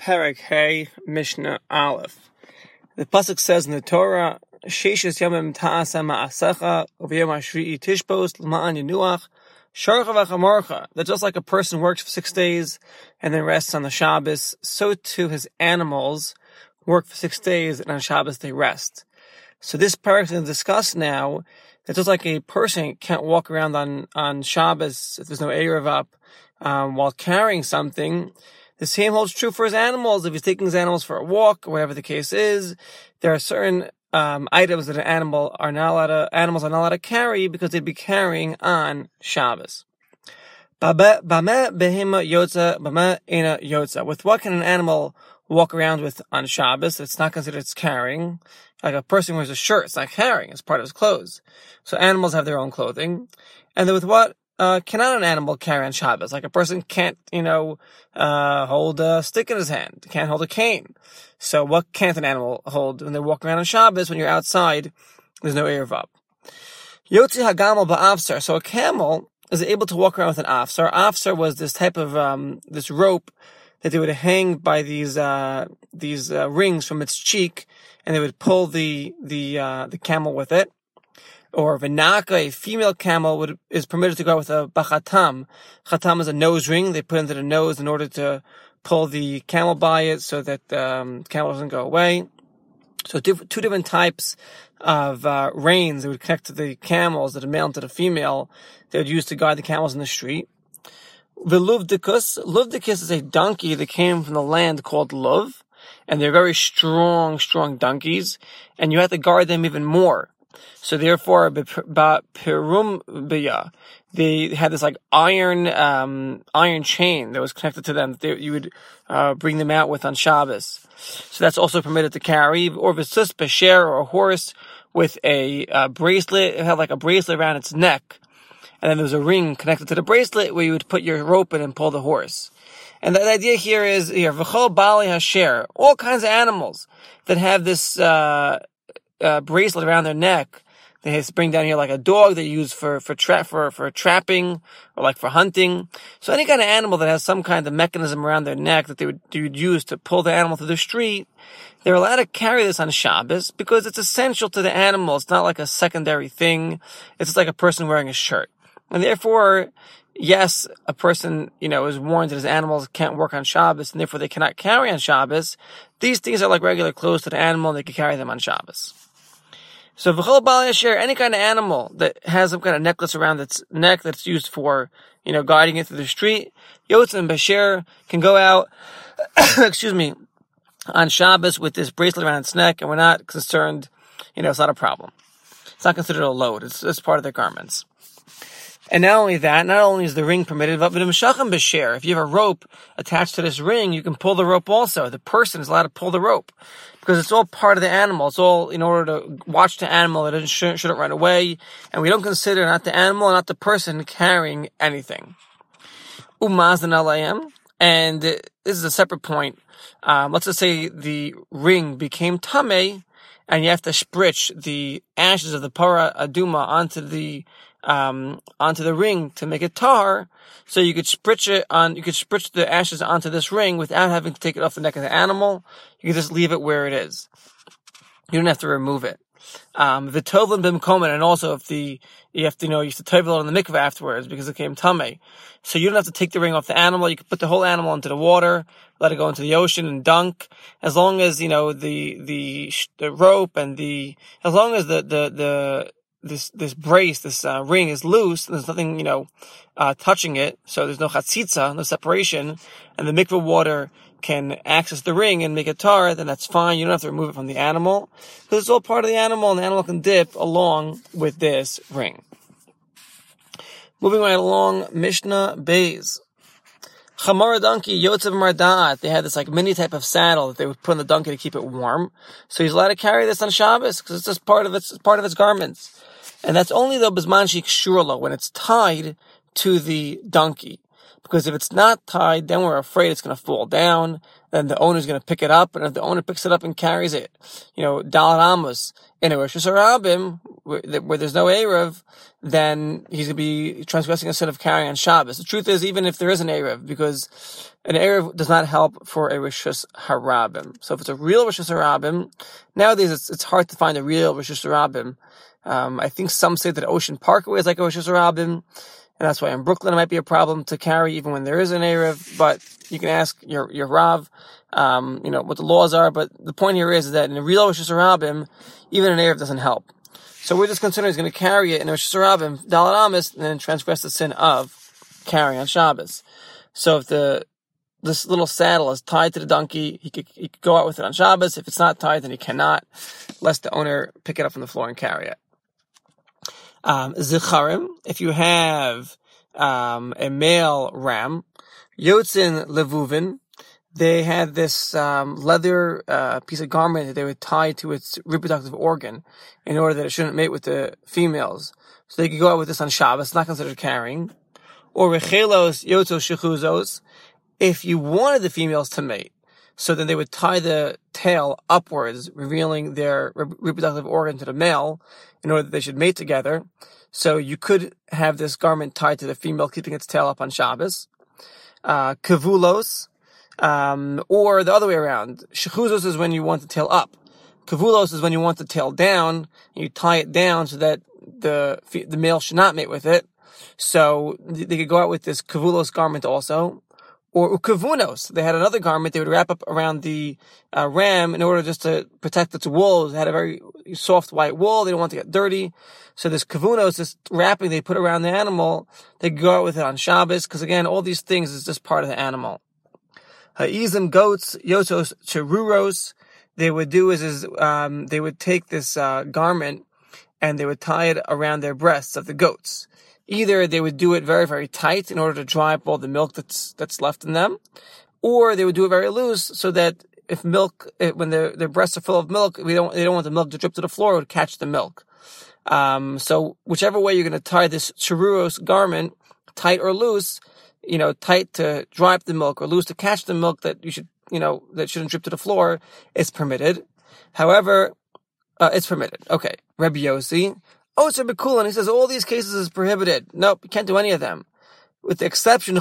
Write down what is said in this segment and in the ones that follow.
Perek Hey, Mishnah Aleph. The pasuk says in the Torah, "Sheishes yomim ta'asa ma'asecha, uv'yom hashvi'i tishbos l'ma'an yinuach, sharcha v'chamorcha." That just like a person works for 6 days and then rests on the Shabbos, so too his animals work for 6 days and on Shabbos they rest. So this parak is going to discuss now that just like a person can't walk around on Shabbos if there's no Erev up while carrying something, the same holds true for his animals. If he's taking his animals for a walk, or whatever the case is, there are certain items that animals are not allowed to carry because they'd be carrying on Shabbos. With what can an animal walk around with on Shabbos? It's not considered it's carrying. Like a person wears a shirt, it's not carrying, it's part of his clothes. So animals have their own clothing. And then with what cannot an animal carry on Shabbos? Like a person can't, hold a stick in his hand, can't hold a cane. So what can't an animal hold when they walk around on Shabbos? When you're outside, there's no Erev up. Yotzi hagamel ba'afsar. So a camel is able to walk around with an afsar. Afsar was this type of this rope that they would hang by these rings from its cheek, and they would pull the camel with it. Or Vinaka, a female camel is permitted to go with a bachatam. Chatam is a nose ring they put into the nose in order to pull the camel by it so that the camel doesn't go away. So two different types of reins that would connect to the camels, that the male and to the female, they would use to guide the camels in the street. Luvdicus is a donkey that came from the land called Luv, and they're very strong donkeys, and you have to guard them even more. So therefore, they had this like iron chain that was connected to them that you would bring them out with on Shabbos. So that's also permitted to carry. Or v'sus b'sher, or a horse with a bracelet. It had like a bracelet around its neck, and then there was a ring connected to the bracelet where you would put your rope in and pull the horse. And the idea here is v'chol bali hasher, all kinds of animals that have this bracelet around their neck. They bring down here like a dog they use for trapping or like for hunting. So any kind of animal that has some kind of mechanism around their neck that they would use to pull the animal through the street, they're allowed to carry this on Shabbos because it's essential to the animal. It's not like a secondary thing. It's just like a person wearing a shirt. And therefore, yes, a person, is warned that his animals can't work on Shabbos and therefore they cannot carry on Shabbos. These things are like regular clothes to the animal and they can carry them on Shabbos. So v'chol bal yasher, any kind of animal that has some kind of necklace around its neck that's used for, guiding it through the street, Yotz and Basher can go out, on Shabbos with this bracelet around its neck, and we're not concerned, it's not a problem. It's not considered a load. It's part of their garments. And not only is the ring permitted, but if you have a rope attached to this ring, you can pull the rope also. The person is allowed to pull the rope because it's all part of the animal. It's all in order to watch the animal that shouldn't run away. And we don't consider not the animal and not the person carrying anything. And this is a separate point. Let's just say the ring became tameh, and you have to spritz the ashes of the para aduma onto the ring to make it tar, so you could spritz the ashes onto this ring without having to take it off the neck of the animal. You can just leave it where it is. You don't have to remove it. The tovlin b'mkomen, and also if you have to tovel it on the mikveh afterwards because it came tameh. So you don't have to take the ring off the animal. You can put the whole animal into the water, let it go into the ocean and dunk. As long as, the rope and as long as this brace, this ring is loose, there's nothing, touching it, so there's no chatzitza, no separation, and the mikveh water can access the ring and make it tar, then that's fine. You don't have to remove it from the animal, because it's all part of the animal, and the animal can dip along with this ring. Moving right along, Mishnah Beis. Chamara donkey, Yotzev Marda'at. They had this like mini type of saddle that they would put on the donkey to keep it warm. So he's allowed to carry this on Shabbos because it's just part of its garments. And that's only though Bizman Shik Shurla, when it's tied to the donkey. Because if it's not tied, then we're afraid it's going to fall down. Then the owner's going to pick it up, and if the owner picks it up and carries it, Dalet Amos in a Rosh Hashanah where there's no Erev, then he's going to be transgressing a sin of carrying on Shabbos. The truth is, even if there is an Erev, because an Erev does not help for a Rosh Hashanah. So if it's a real Rosh Hashanah, nowadays it's hard to find a real Rosh Hashanah. I think some say that Ocean Parkway is like a Rosh Hashanah, and that's why in Brooklyn it might be a problem to carry even when there is an Erev, but you can ask your Rav, what the laws are, but the point here is that in a real Rosh Hashanah, even an Erev doesn't help. So we're just concerned he's going to carry it in Rosh Hashanah, Dalet Amos, and then transgress the sin of carrying on Shabbos. So if this little saddle is tied to the donkey, he could go out with it on Shabbos. If it's not tied, then he cannot, lest the owner pick it up from the floor and carry it. Zicharim, if you have a male ram, Yotzin Levuvin, they had this leather piece of garment that they would tie to its reproductive organ in order that it shouldn't mate with the females. So they could go out with this on Shabbos, it's not considered carrying. Or Rechelos Yotzos Shechuzos, if you wanted the females to mate, so then they would tie the tail upwards, revealing their reproductive organ to the male, in order that they should mate together. So you could have this garment tied to the female, keeping its tail up on Shabbos. Kavulos, or the other way around. Shechuzos is when you want the tail up. Kavulos is when you want the tail down, and you tie it down so that the male should not mate with it. So they could go out with this kavulos garment also. Or ukavunos, they had another garment they would wrap up around the ram in order just to protect its wool. It had a very soft white wool, they don't want to get dirty. So this kavunos, this wrapping they put around the animal, they go out with it on Shabbos, because again, all these things is just part of the animal. Ha'izim goats, yotos cheruros, they would do they would take this garment and they would tie it around their breasts of the goats. Either they would do it very, very tight in order to dry up all the milk that's left in them, or they would do it very loose so that if when their breasts are full of milk, they don't want the milk to drip to the floor, it would catch the milk. So whichever way you're going to tie this cheruros garment, tight or loose, tight to dry up the milk or loose to catch the milk that that shouldn't drip to the floor, is permitted. However, it's permitted. Okay. Rabbi Yossi, Osir Bekulan, he says all these cases is prohibited. Nope, you can't do any of them. With the exception,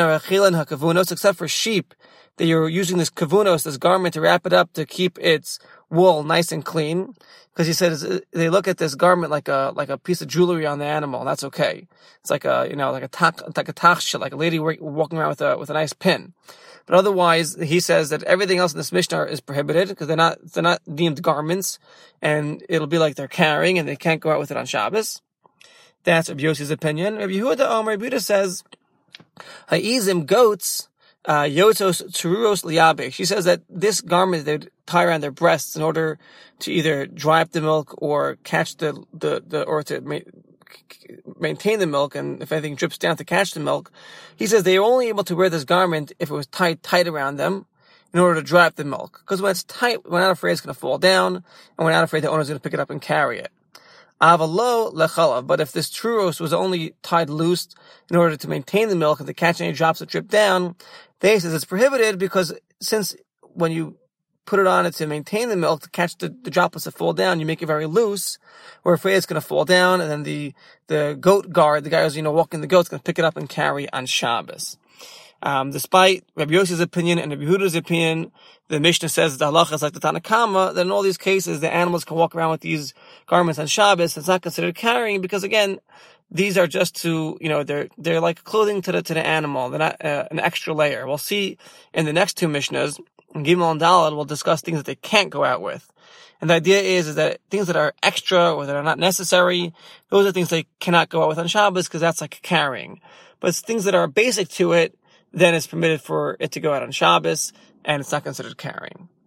except for sheep, that you're using this kavunos, this garment, to wrap it up to keep its wool nice and clean. Because he says they look at this garment like a piece of jewelry on the animal, and that's okay. It's like a tachshit, like a lady walking around with a nice pin. But otherwise, he says that everything else in this Mishnah is prohibited because they're not deemed garments, and it'll be like they're carrying, and they can't go out with it on Shabbos. That's Rabbi Yossi's opinion. Rabbi Yehuda says, Ha'izim goats, yotos teruros liyabe. She says that this garment they tie around their breasts in order to either dry up the milk or catch or to maintain the milk, and if anything drips down to catch the milk. He says they are only able to wear this garment if it was tied tight around them in order to dry up the milk. Because when it's tight, we're not afraid it's going to fall down, and we're not afraid the owner's going to pick it up and carry it. Avalo lechalav. But if this truros was only tied loose in order to maintain the milk and to catch any drops that drip down, they says it's prohibited because since when you put it on it to maintain the milk, to catch the droplets that fall down, you make it very loose, we're afraid it's going to fall down, and then the goat guard, the guy who's walking the goat's going to pick it up and carry on Shabbos. Despite Rabbi Yossi's opinion and Rabbi Yehuda's opinion, the Mishnah says the halacha is like the Tanna Kama, that in all these cases the animals can walk around with these garments on Shabbos. It's not considered carrying because again, these are just to, they're like clothing to the animal. They're not an extra layer. We'll see in the next two Mishnahs, in Gimel and Daled, we'll discuss things that they can't go out with. And the idea is that things that are extra or that are not necessary, those are things they cannot go out with on Shabbos because that's like carrying. But it's things that are basic to it, then it's permitted for it to go out on Shabbos, and it's not considered carrying.